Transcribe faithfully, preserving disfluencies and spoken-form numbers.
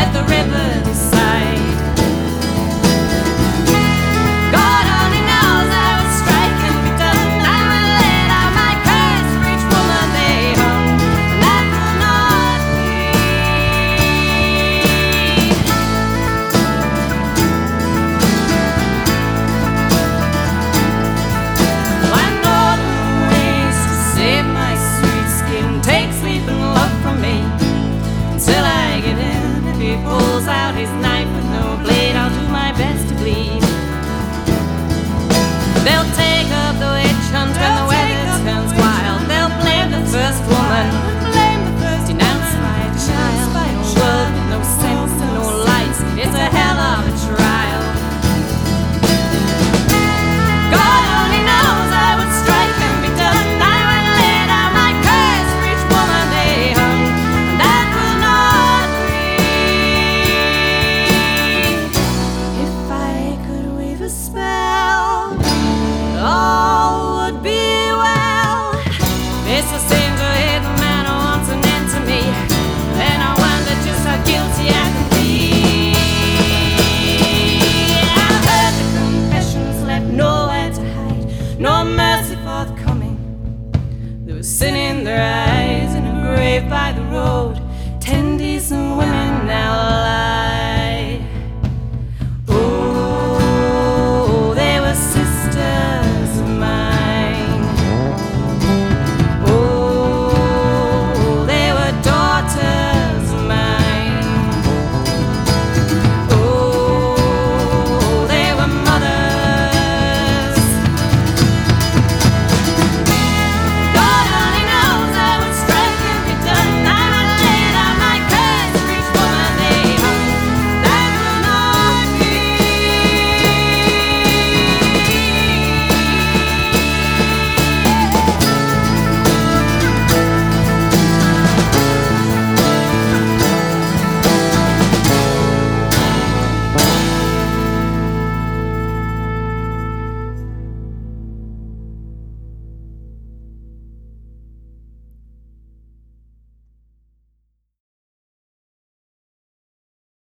at the riverside. God only knows how a strike can be done. I will let out my curse for each woman they hung, and that will not be. I know the ways to save my sweet skin. Take sleep and love from me until I get in. People